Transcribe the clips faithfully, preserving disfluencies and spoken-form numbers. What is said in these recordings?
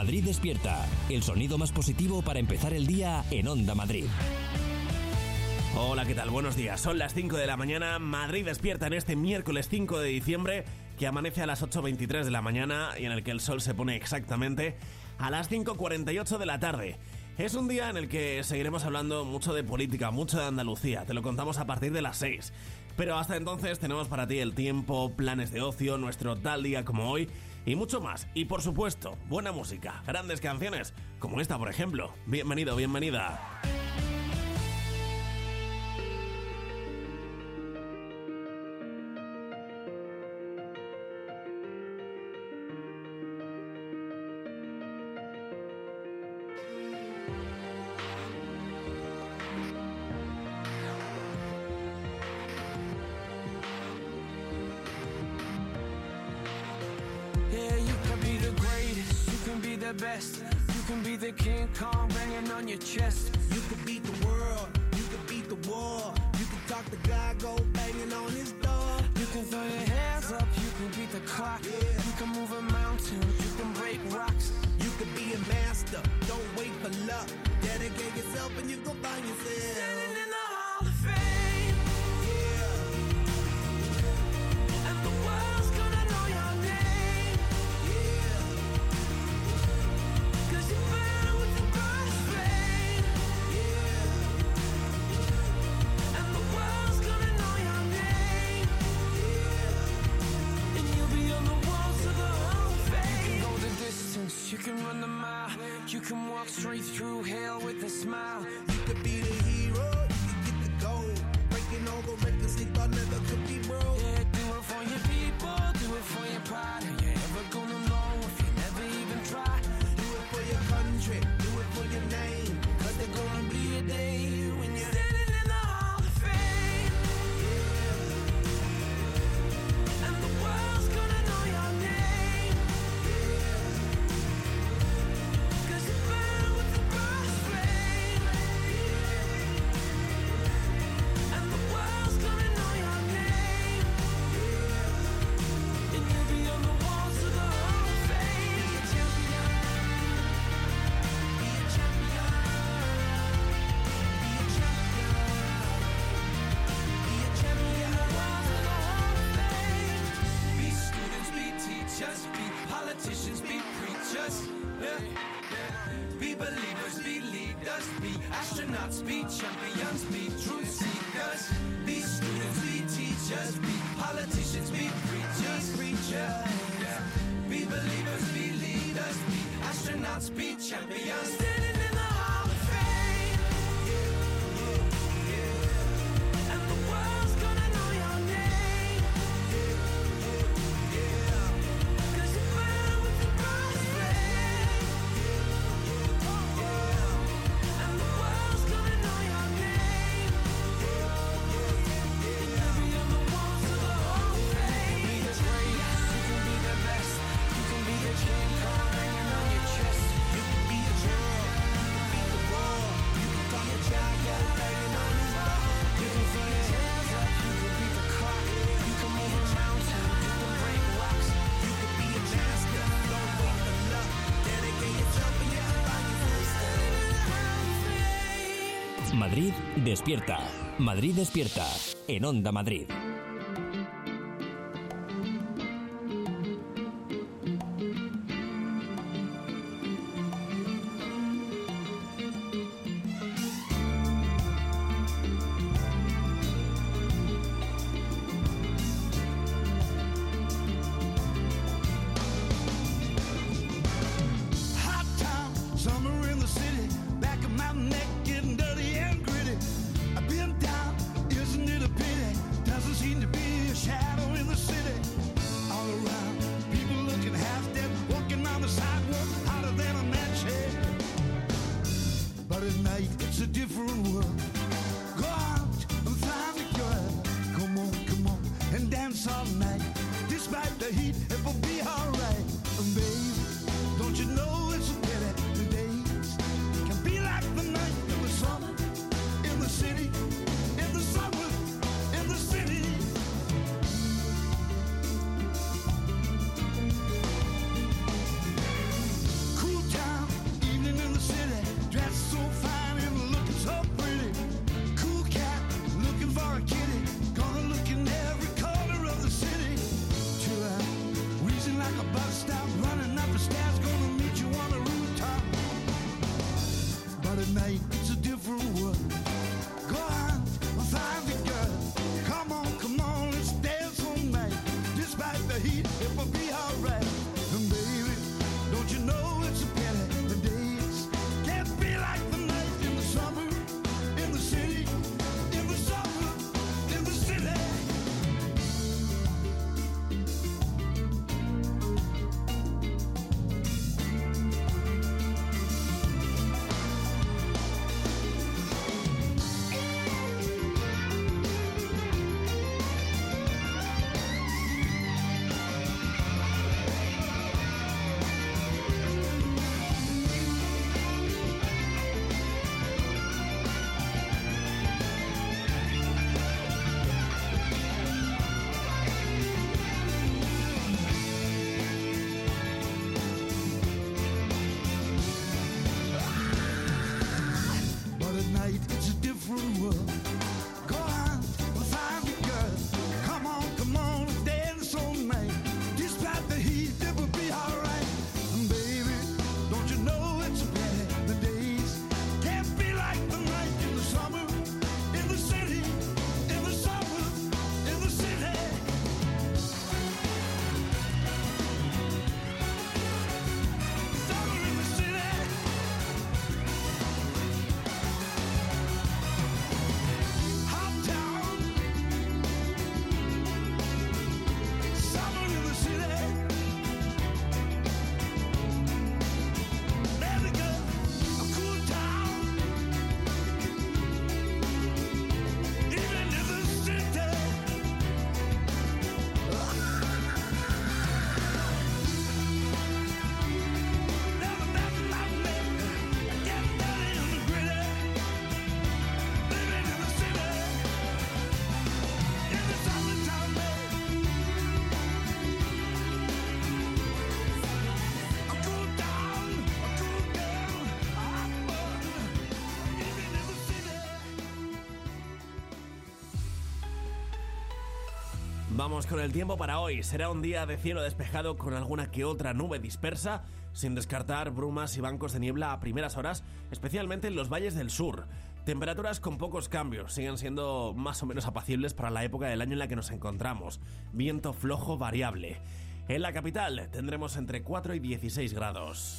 Madrid Despierta, el sonido más positivo para empezar el día en Onda Madrid. Hola, ¿qué tal? Buenos días. Son las cinco de la mañana. Madrid Despierta en este miércoles cinco de diciembre, que amanece a las ocho veintitrés de la mañana y en el que el sol se pone exactamente a las cinco cuarenta y ocho de la tarde. Es un día en el que seguiremos hablando mucho de política, mucho de Andalucía. Te lo contamos a partir de las seis. Pero hasta entonces tenemos para ti el tiempo, planes de ocio, nuestro tal día como hoy y mucho más. Y por supuesto, buena música, grandes canciones, como esta por ejemplo. Bienvenido, bienvenida. Best. You can be the King Kong banging on your chest. You could beat the world, you could beat the war. You can talk to God, go banging on his door. You can throw your hands up, you can beat the clock. Yeah. You can move a mountain, you can break rocks. You could be a master, don't wait for luck. Dedicate yourself and you go find yourself standing in the Hall of Fame. Yeah. And the world's gonna know your name. You can run the mile, you can walk straight through hell with a smile. You could be the hero, you could get the gold. Breaking all the records they thought never could be broke. Yeah, do it for your people, do it for your pride. Are you ever gonna know if you never even try? Do it for your country, do it for your name. Cause there's gonna be a day when you're standing in the Hall of Fame. Yeah. And the world's gonna know your name. Politicians be preachers, yeah. Be believers, be leaders, be astronauts, be champions, be truth seekers. Be students, be teachers, be politicians, be preachers, preachers. Yeah. Be believers, be leaders, be astronauts, be champions. Standing in the Hall of Fame. Yeah, yeah, yeah. And the world's gonna know your name. Yeah, yeah, yeah. Madrid Despierta. Madrid Despierta en Onda Madrid. Cool Vamos con el tiempo para hoy. Será un día de cielo despejado con alguna que otra nube dispersa, sin descartar brumas y bancos de niebla a primeras horas, especialmente en los valles del sur. Temperaturas con pocos cambios, siguen siendo más o menos apacibles para la época del año en la que nos encontramos. Viento flojo variable. En la capital tendremos entre cuatro y dieciséis grados.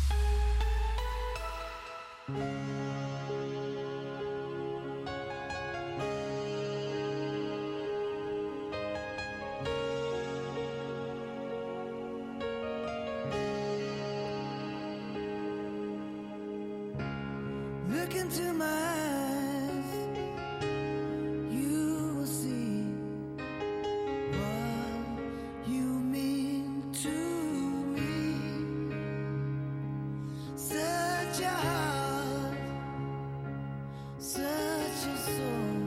Look into my eyes, you will see what you mean to me. Such a heart, such a soul.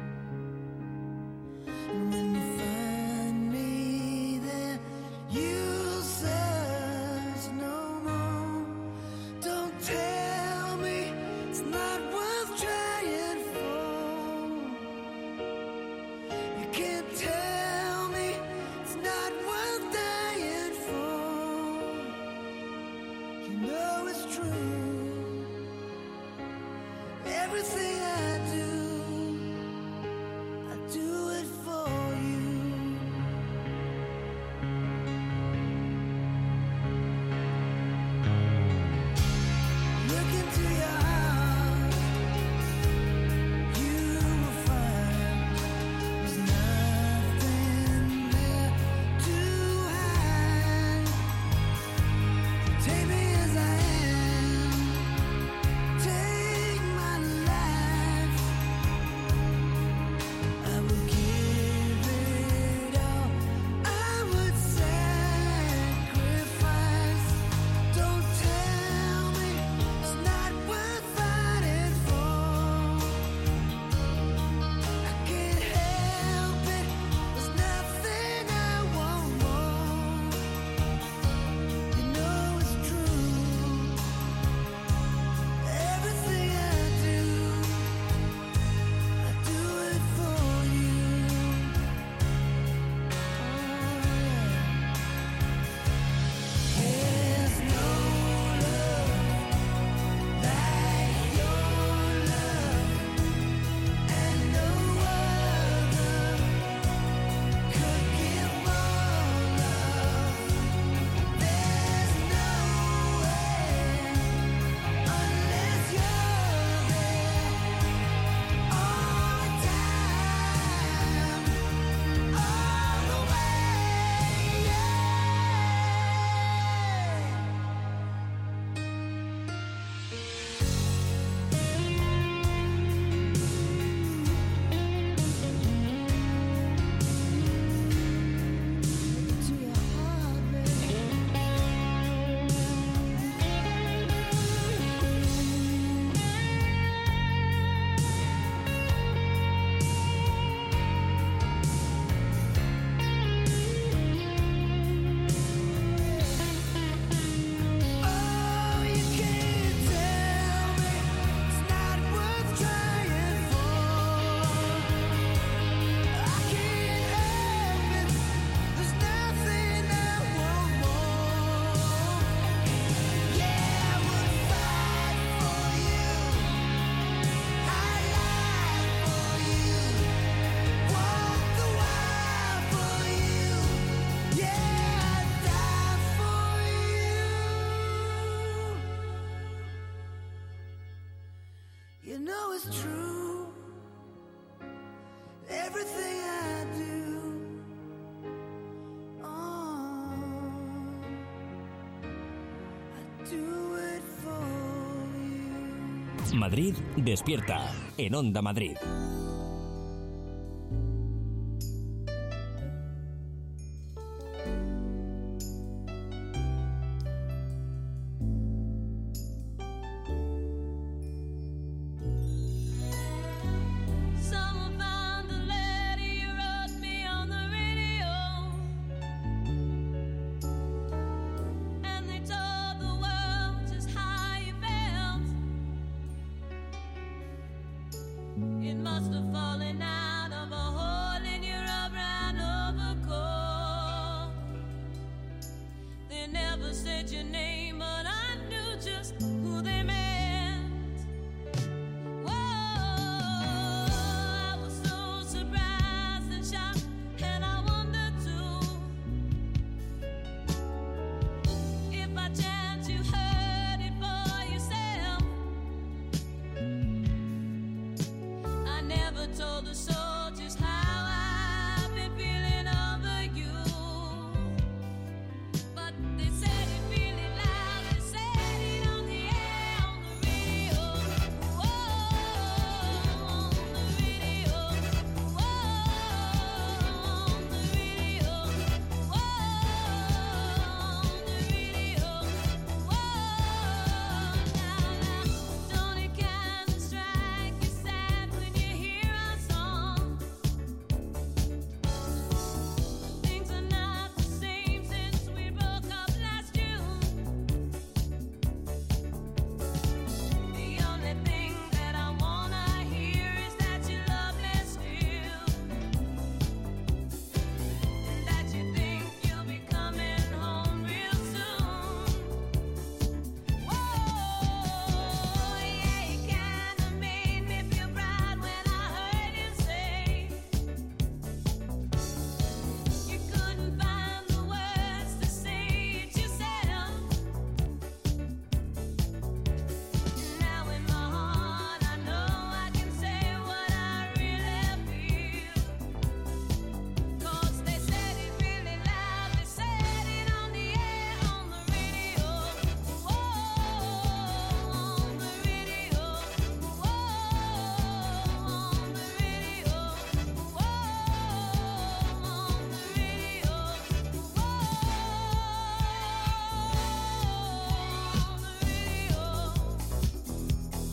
And when you find me there, you'll search no more. Don't tell me it's not worth trying for. You can't tell me it's not worth dying for. You know it's true. Everything I do, I do it for you. Look into your heart, you will find there's nothing there to hide. Take me as I am, take my life. I would give it all, I would sacrifice. Don't tell me it's not worth fighting for. I can't help it, there's nothing I want more. You know it's true. Everything I do, I do it for you. There's no love like your love, and no other could give more love. There's nowhere unless you're there all the time, all the way. Yeah. To your heart, baby. Oh, you can't tell me it's not worth trying for. I can't help it, there's nothing I want more. Yeah, I would fight for you, I'd lie for you, walk the wild for you. Yeah, I'd die for you. You know it's true. Everything I do, oh, I do it for you. Madrid despierta en Onda Madrid. Someone found the letter you wrote me on the radio, and they told the world just how you felt. It must have fallen out of a hole in your brown over your name, but I knew just who they meant. Whoa, I was so surprised and shocked, and I wondered too if by chance you heard it for yourself. I never told the soldiers how I've been feeling over you, but they said it really loud. They said it on the air, on the radio. Whoa, on the radio. Whoa, on the radio. Whoa, on the radio. Whoa, now, now, don't it kinda strike you sad when you hear our song? Things are not the same since we broke up last June. The only thing that I wanna hear is that you love me still, and that you think you'll be coming home real soon. Whoa, yeah, you kinda made me feel proud when I heard you say you couldn't find the words to say it yourself. Now in my heart I know I can say what I really feel, 'cause they said it really loud. They said it on the air, on the radio. Whoa, on the radio. Whoa, on the radio. Whoa, on the radio. Whoa, on the radio.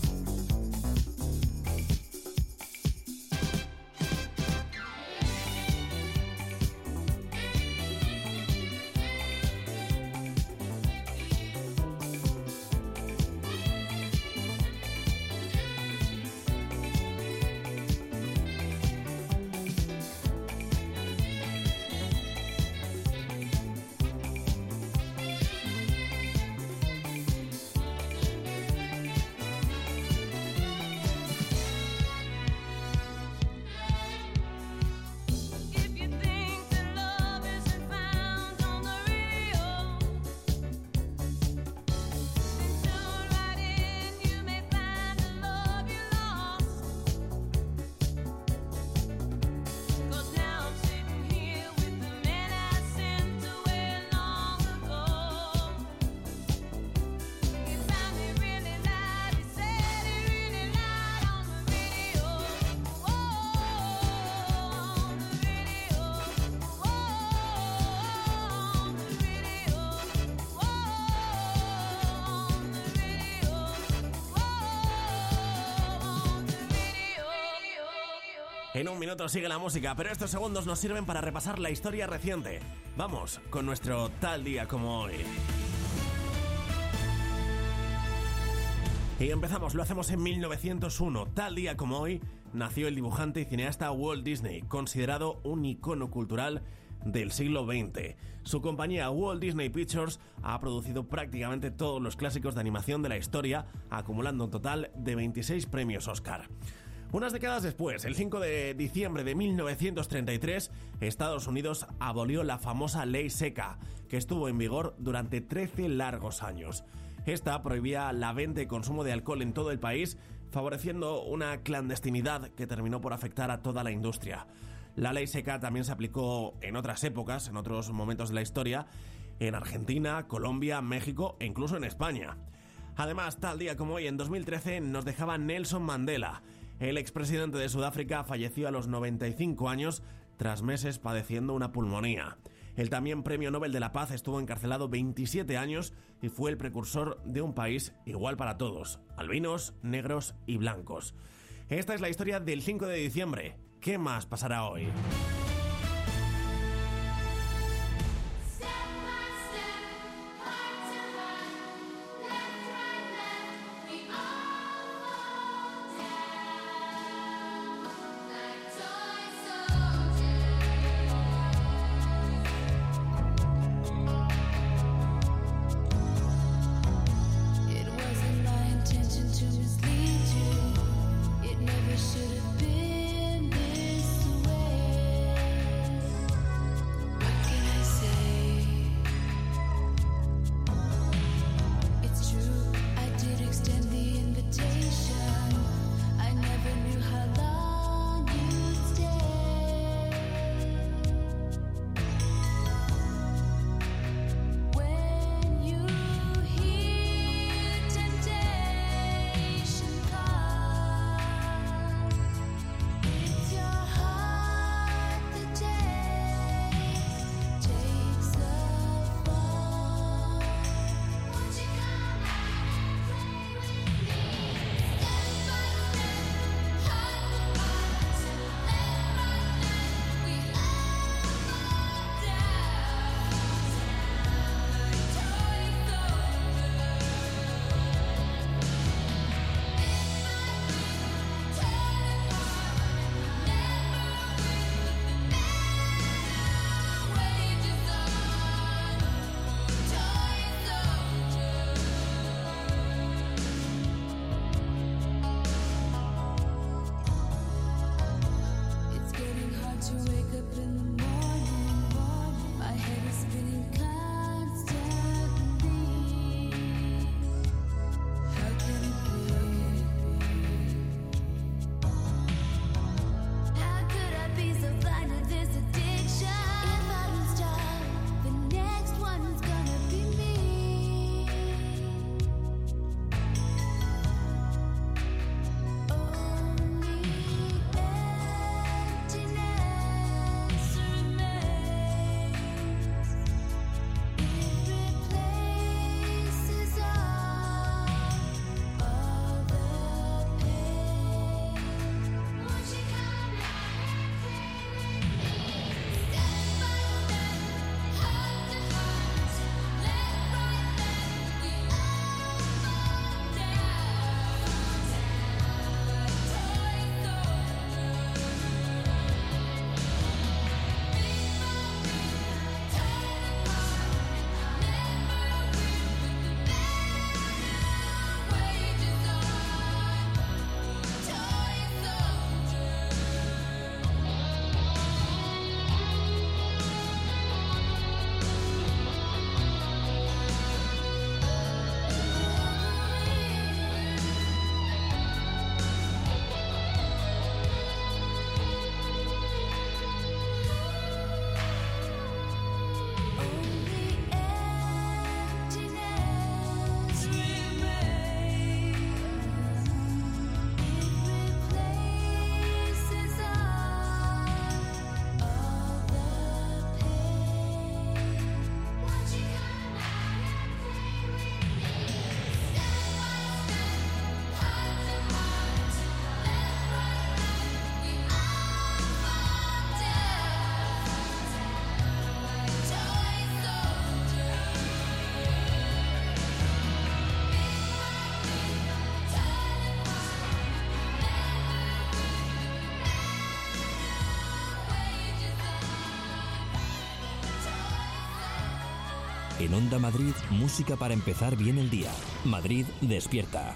If you think that love isn't found on the radio, then tune right in. You may find the love you lost. 'Cause now I'm sitting here with the man I sent away long ago. He found it really loud. He said it really loud on the radio. Whoa, on the radio. Whoa, on the radio. Whoa, on the radio. Whoa, on the radio. En un minuto sigue la música, pero estos segundos nos sirven para repasar la historia reciente. Vamos con nuestro tal día como hoy. Y empezamos, lo hacemos en mil novecientos uno. Tal día como hoy nació el dibujante y cineasta Walt Disney, considerado un icono cultural del siglo veinte. Su compañía Walt Disney Pictures ha producido prácticamente todos los clásicos de animación de la historia, acumulando un total de veintiséis premios Oscar. Unas décadas después, el cinco de diciembre de mil novecientos treinta y tres, Estados Unidos abolió la famosa Ley Seca, que estuvo en vigor durante trece largos años. Esta prohibía la venta y consumo de alcohol en todo el país, favoreciendo una clandestinidad que terminó por afectar a toda la industria. La Ley Seca también se aplicó en otras épocas, en otros momentos de la historia, en Argentina, Colombia, México e incluso en España. Además, tal día como hoy, en dos mil trece, nos dejaba Nelson Mandela. El expresidente de Sudáfrica falleció a los noventa y cinco años tras meses padeciendo una pulmonía. El también Premio Nobel de la Paz estuvo encarcelado veintisiete años y fue el precursor de un país igual para todos, albinos, negros y blancos. Esta es la historia del cinco de diciembre. ¿Qué más pasará hoy? En Onda Madrid, música para empezar bien el día. Madrid despierta.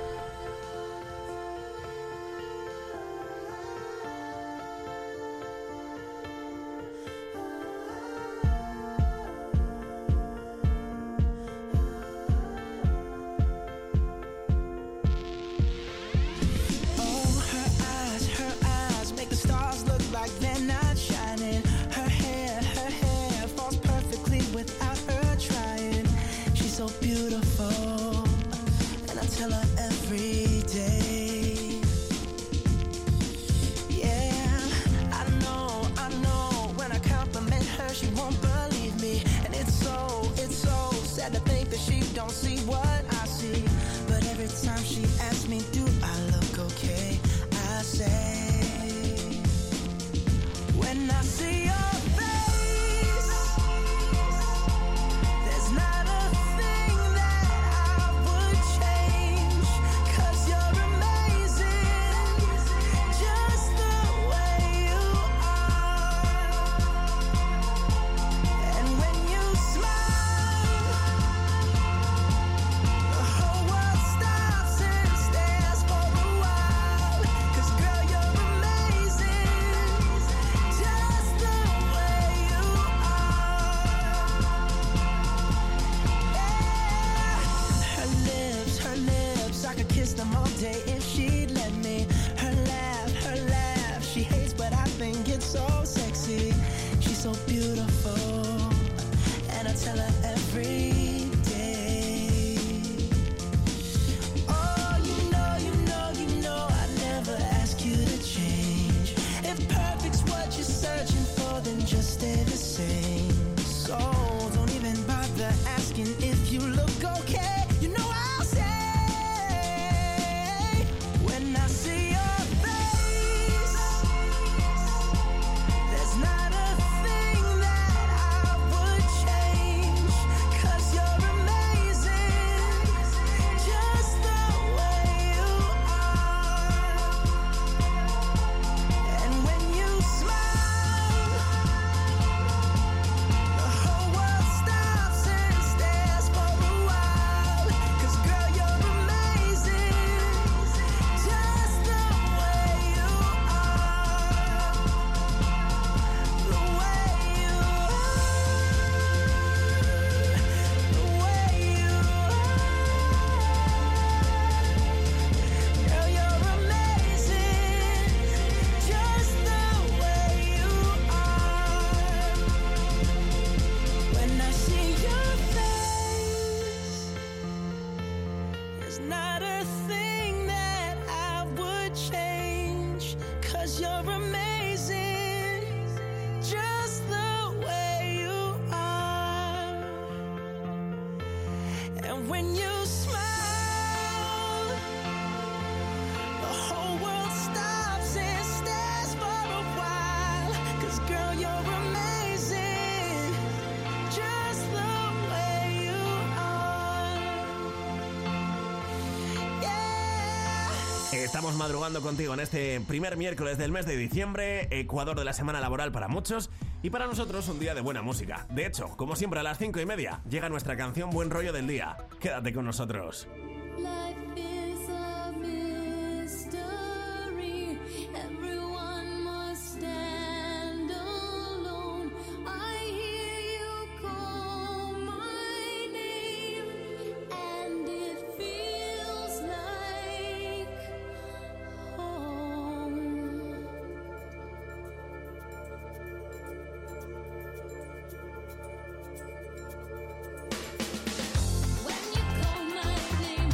Estamos madrugando contigo en este primer miércoles del mes de diciembre, Ecuador de la semana laboral para muchos y para nosotros un día de buena música. De hecho, como siempre a las cinco y media llega nuestra canción Buen Rollo del Día. Quédate con nosotros. When you call my name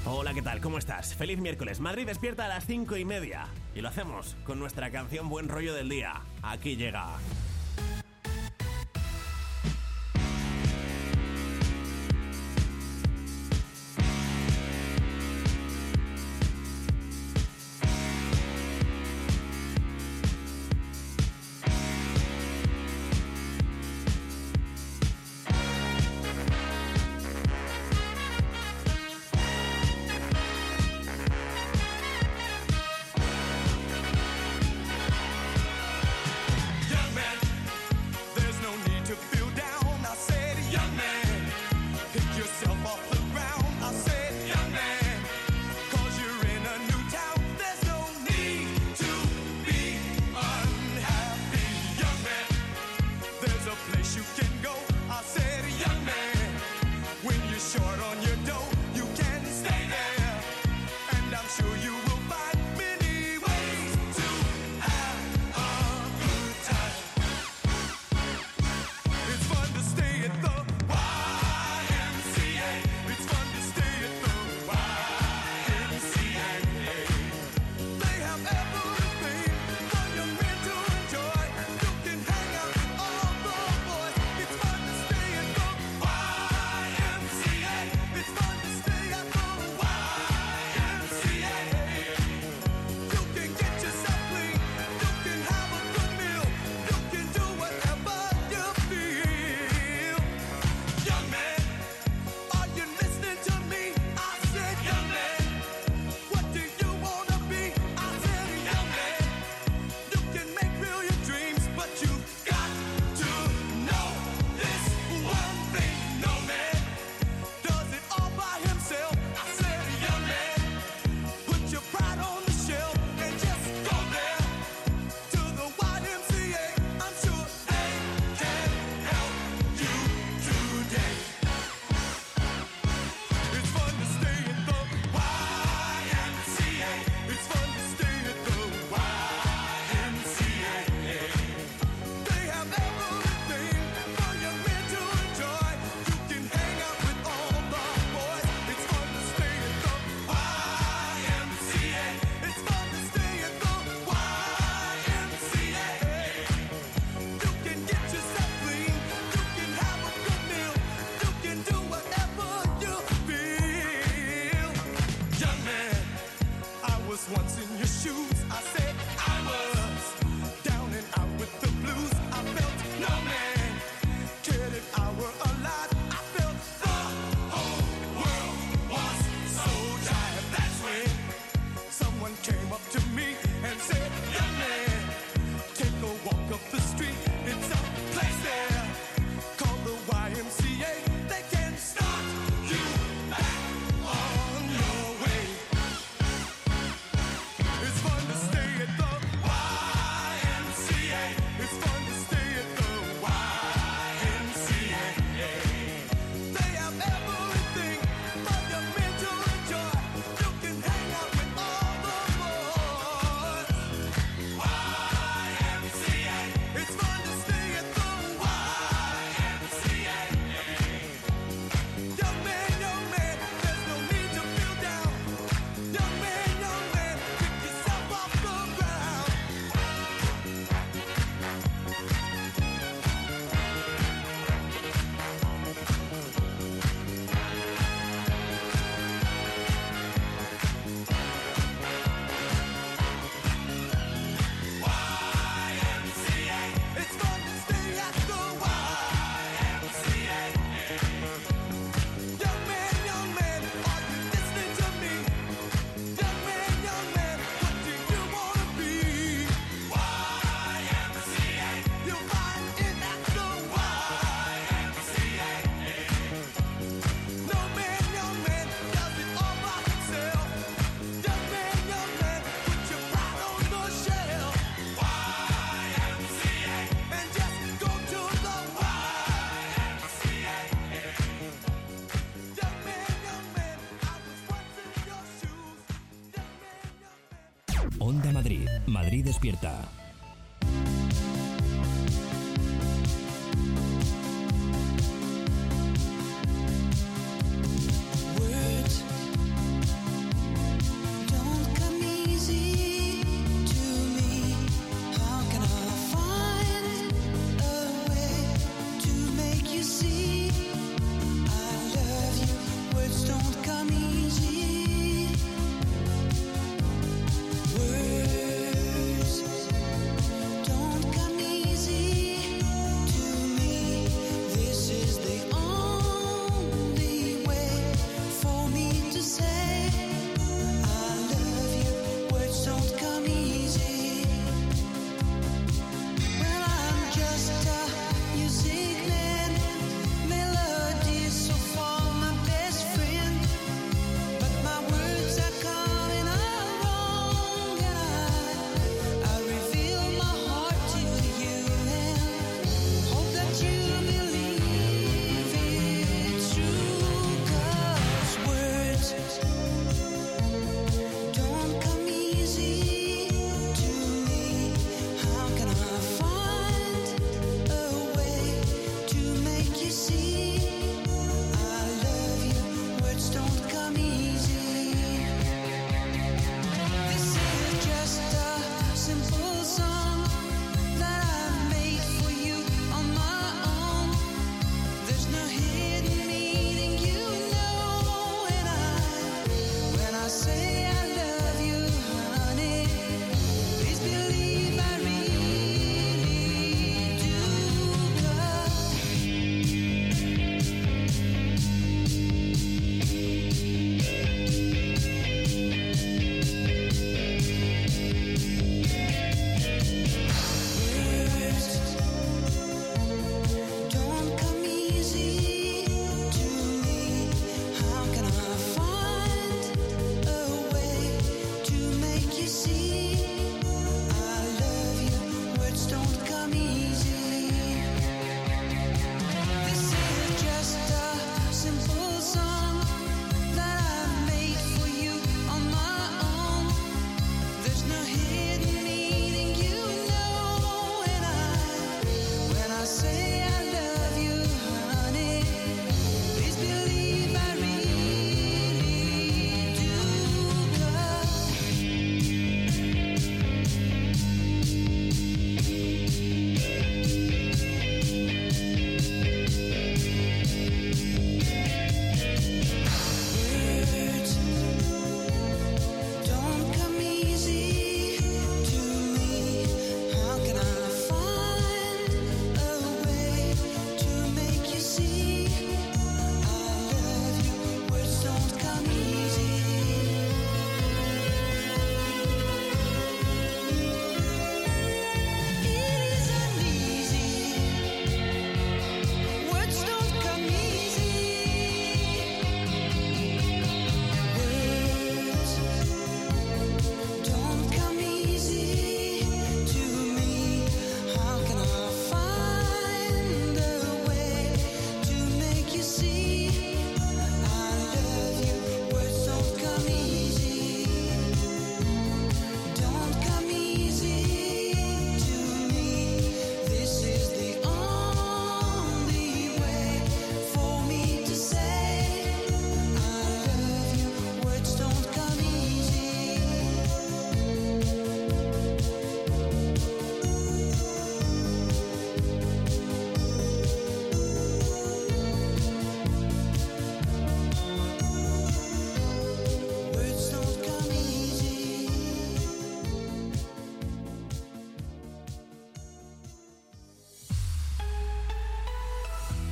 Hola, ¿qué tal? ¿Cómo estás? Feliz miércoles. Madrid despierta a las cinco y media. Y lo hacemos con nuestra canción Buen Rollo del Día. Aquí llega. Onda Madrid. Madrid despierta. Words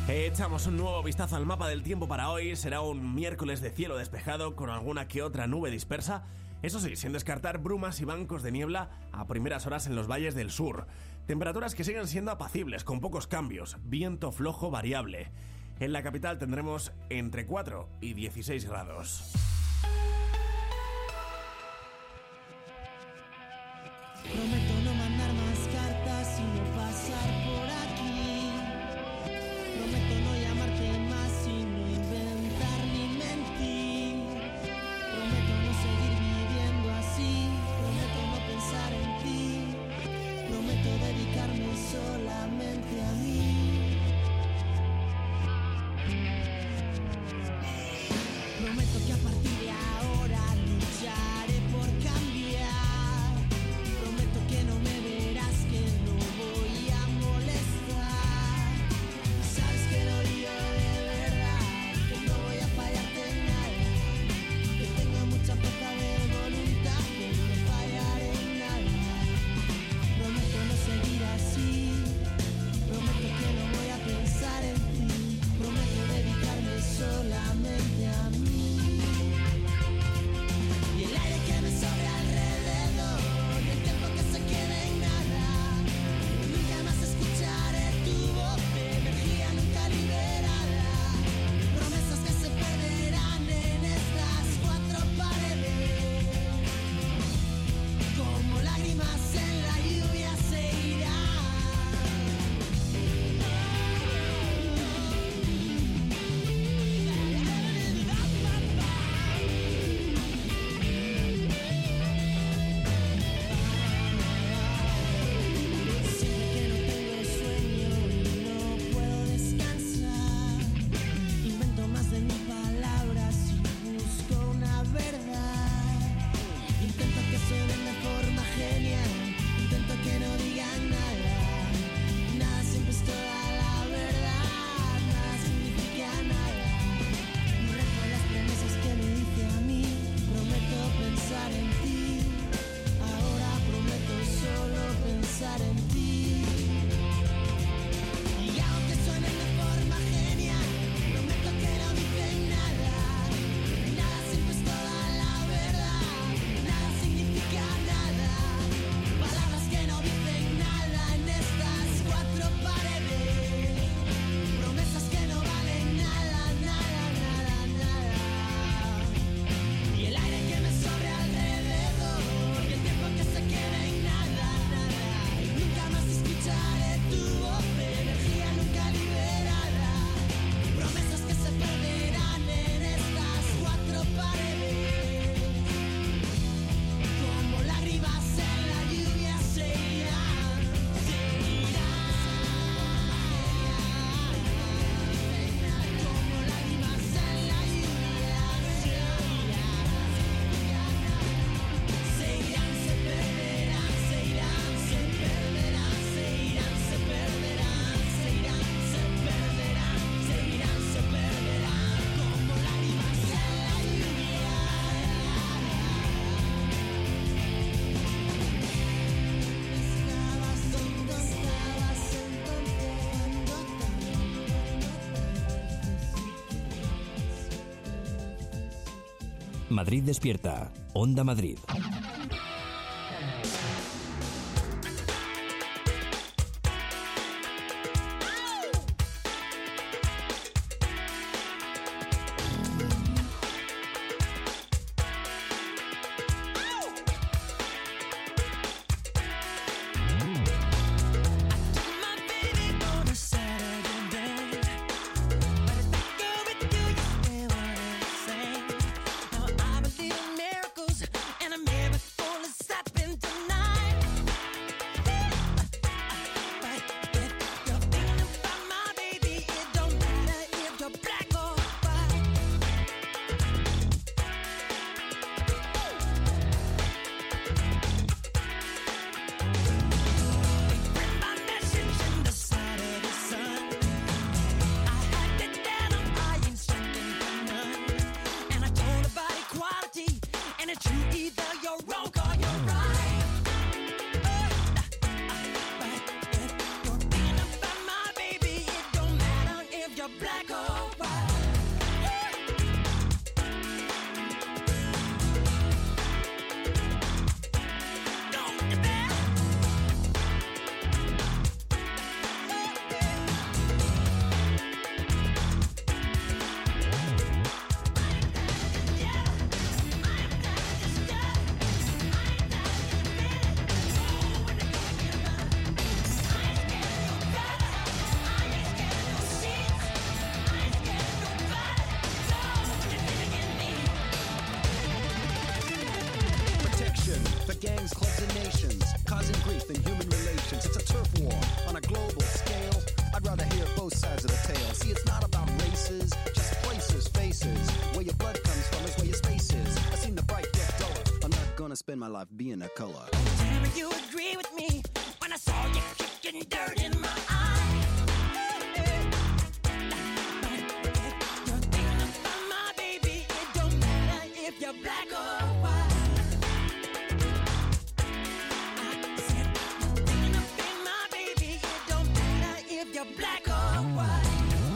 Echamos un nuevo vistazo al mapa del tiempo para hoy. Será un miércoles de cielo despejado con alguna que otra nube dispersa. Eso sí, sin descartar brumas y bancos de niebla a primeras horas en los valles del sur. Temperaturas que siguen siendo apacibles, con pocos cambios. Viento flojo variable. En la capital tendremos entre cuatro y dieciséis grados. Prometo no mandar más cartas y no pasar por aquí. Prometo no llamarte más y no inventar ni mentir. Prometo no seguir viviendo así. Prometo no pensar en ti. Prometo dedicarme solamente a mí. Prometo que a partir de ahora lucharé por cambiar. Prometo que no me verás, que no voy a molestar. Sabes que lo digo de verdad, que no voy a fallarte en nada. Que tengo mucha fuerza de voluntad, que no fallaré en nada. Prometo no seguir así. Prometo que no voy a pensar en ti. Prometo dedicarme solamente a mí. Y el aire que me sobre alrededor, y el tiempo que se quede en nada. Nunca más escucharé tu voz de energía nunca liberada. Promesas que se perderán en estas cuatro paredes. Como lágrimas en la lluvia se irán. Siempre que no tengo sueño y no puedo descansar, invento más de mil palabras y busco una verdad. Intento que suenen de forma genial, intento que no digan nada. Nada siempre es toda la verdad, nada significa nada. Rezo las promesas que me hice a mí, prometo pensar en ti. Ahora prometo solo pensar en ti. Y aunque suenen de forma genial, prometo que no dicen nada. Nada siempre es toda la verdad, nada significa nada. Palabras que no dicen nada en estas cuatro paredes. Promesas que no valen nada, nada, nada, nada. Y el aire que me sobre alrededor, y el tiempo que se quede en nada, nada. Y nunca más escucharé tu voz de energía nunca liberada. Promesas que se perderán en estas cuatro paredes. Como lágrimas en la lluvia se irán, se irán. Como lágrimas en la lluvia se irán, se irán, se perderán, se irán, se perderán, se irán, se perderán, se irán, se perderán, se irán, se perderán. Como lágrimas en la lluvia. Estabas tonto, estabas entonces Madrid despierta. Onda Madrid. My baby on a Saturday, but if I go with you, you stay what I say. Now I believe in miracles, and a miracle both sides of the tale. See, it's not about races, just places, faces. Where your blood comes from is where your space is. I seen the bright get duller. I'm not gonna spend my life being a color. Tell me you agree with me when I saw you kicking dirt in my eye. You're thinking about my baby. It don't matter if you're black or white. I said you're thinking about my baby. It don't matter if you're black or white.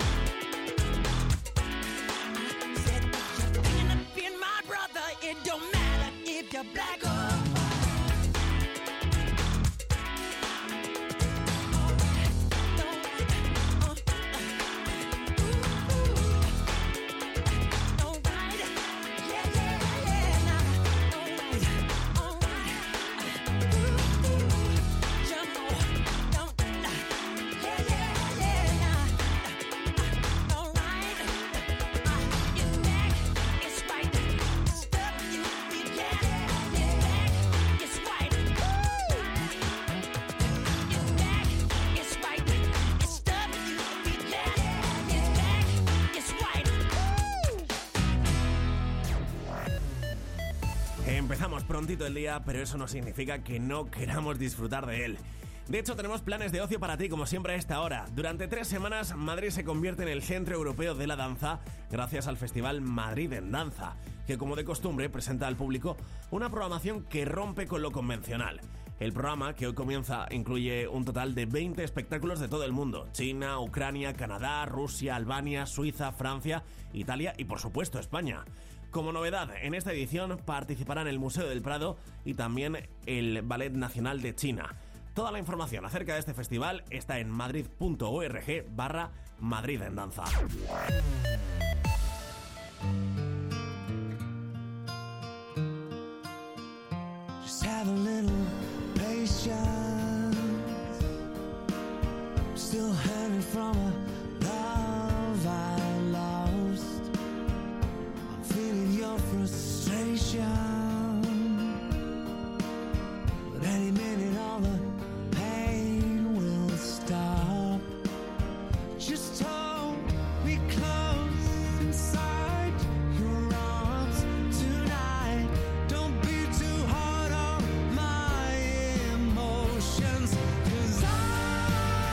I said you're thinking about my brother. It don't matter if you're black or white. Empezamos prontito el día, pero eso no significa que no queramos disfrutar de él. De hecho, tenemos planes de ocio para ti, como siempre a esta hora. Durante tres semanas, Madrid se convierte en el centro europeo de la danza gracias al Festival Madrid en Danza, que como de costumbre presenta al público una programación que rompe con lo convencional. El programa, que hoy comienza, incluye un total de veinte espectáculos de todo el mundo: China, Ucrania, Canadá, Rusia, Albania, Suiza, Francia, Italia y por supuesto España. Como novedad, en esta edición participarán el Museo del Prado y también el Ballet Nacional de China. Toda la información acerca de este festival está en madrid.org barra Madrid en Danza. Just have a little patience. I'm still hanging from a love I lost. I'm feeling your frustration, but any minute all the pain will stop. Just hold me close inside your arms tonight. Don't be too hard on my emotions, 'cause I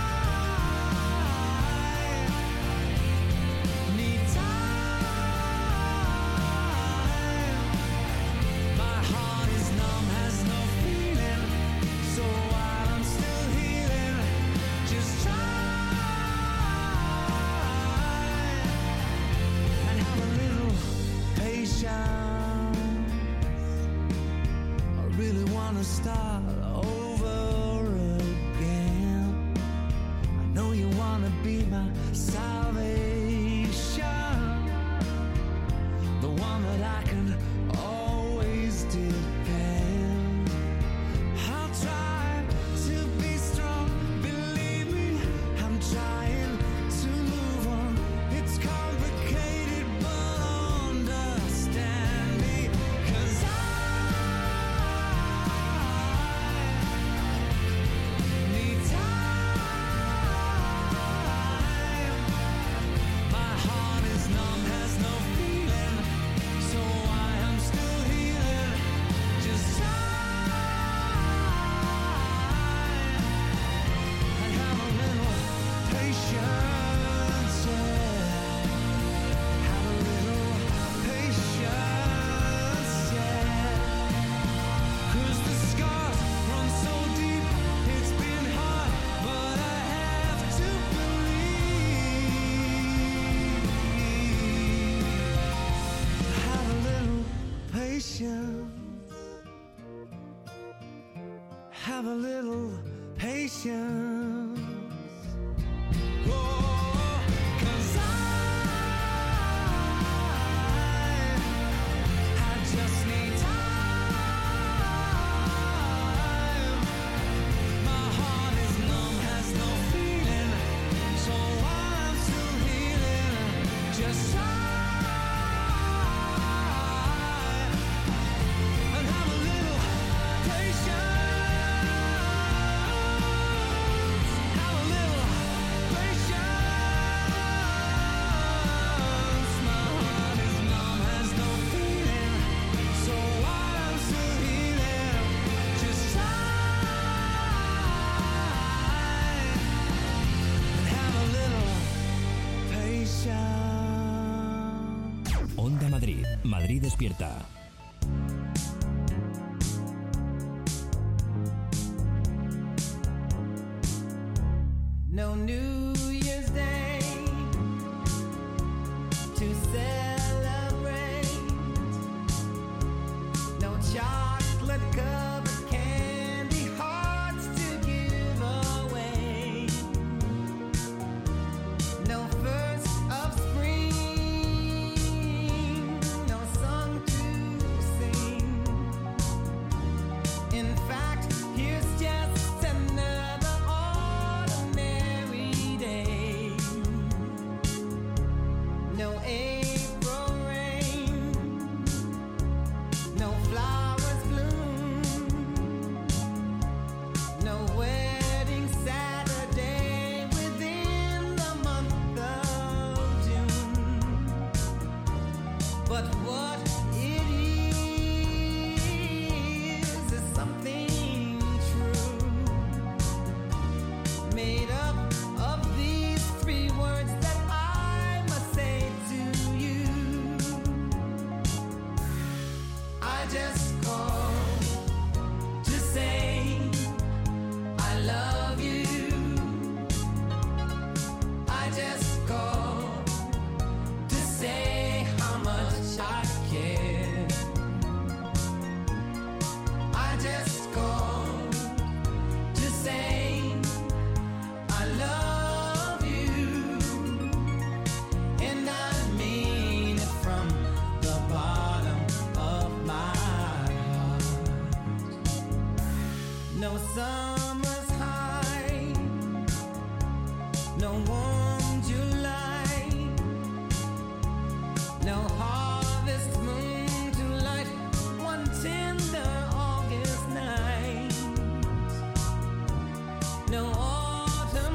need time. My heart is numb, has no feeling, so while I'm still healing, just try and have a little patience. I really wanna start over again. I know you wanna be my salvation, the one that I can always depend. I'll try to be strong, believe me, I'm trying to move on. It's complicated, but understand me, 'cause I need time. My heart is numb, has no feeling, so I am still healing. Just try and have a little patience, yeah. Have a little patience, yeah. 'Cause the scars run so deep, it's been hard, but I have to believe. Have a little patience. Have a little patience. Oh, 'cause I, I just need time. My heart is numb, has no feeling, so I'm still healing. Just try and have a little patience. Madrid Despierta. No New Year's Day to celebrate. No chocolate covered candy hearts to give away. No first of spring, no song to sing. In fact, here's just another ordinary day. No April rain, no flowers bloom, no wedding Saturday within the month of June. But what it is is something true, made up of these three words that I must say to you. I just called to say I love you. I just called to say how much I care. I just called to say I love you, and I mean it from the bottom of my heart. No summer's high, no warm July, no harvest moon to light one tender August night. No autumn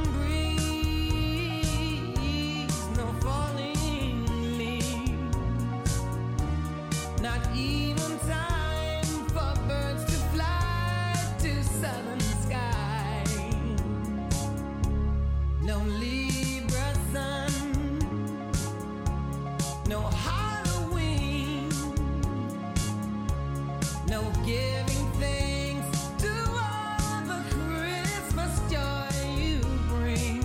breeze, no falling leaves, not even time for birds to fly to southern skies. No Libra sun, no Halloween, no giving thanks to all the Christmas joy you bring.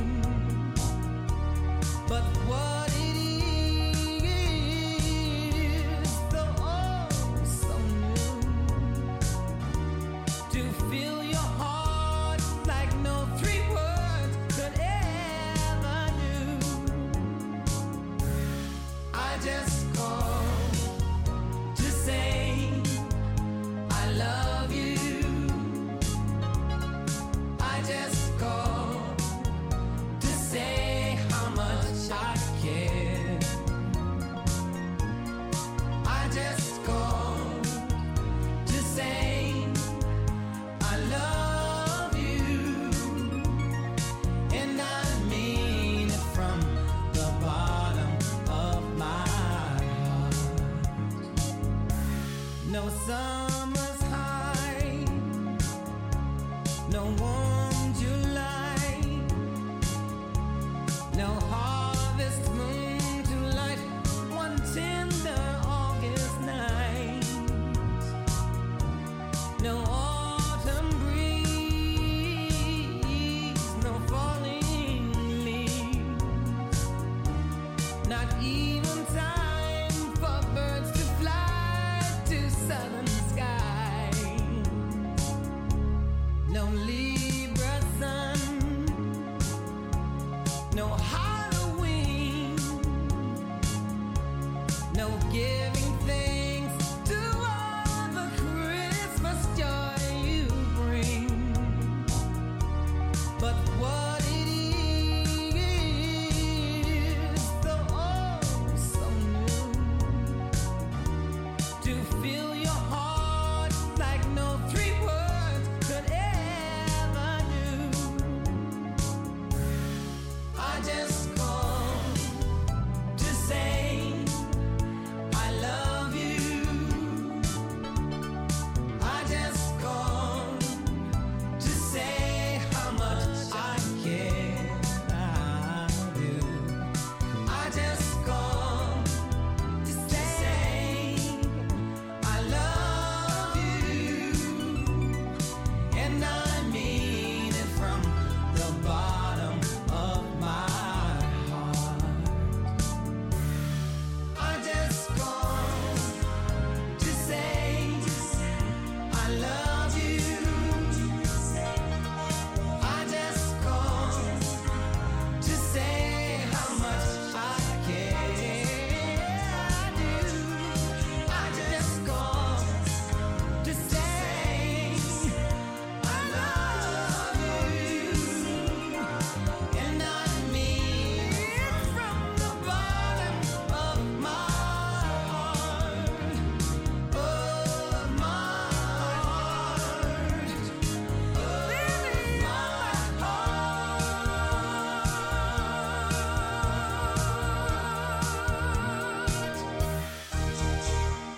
But what it is, so oh so new, to fill your heart like no three words could ever do. I just called to say I love you. I just called to say how much I care. I just called to say I love you, and I mean it from the bottom of my heart. No summer's high, no warm July, no harvest moon to light one tender August night. No autumn breeze, no falling leaves, not even time for birds to fly to southern skies.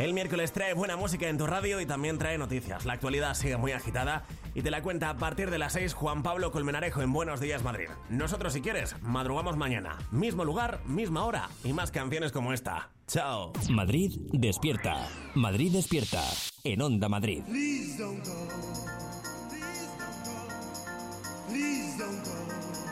El miércoles trae buena música en tu radio y también trae noticias. La actualidad sigue muy agitada y te la cuenta a partir de las seis Juan Pablo Colmenarejo en Buenos Días Madrid. Nosotros, si quieres, madrugamos mañana. Mismo lugar, misma hora y más canciones como esta. Chao. Madrid despierta. Madrid despierta. En Onda Madrid. Please don't go. Please don't go. Please don't go.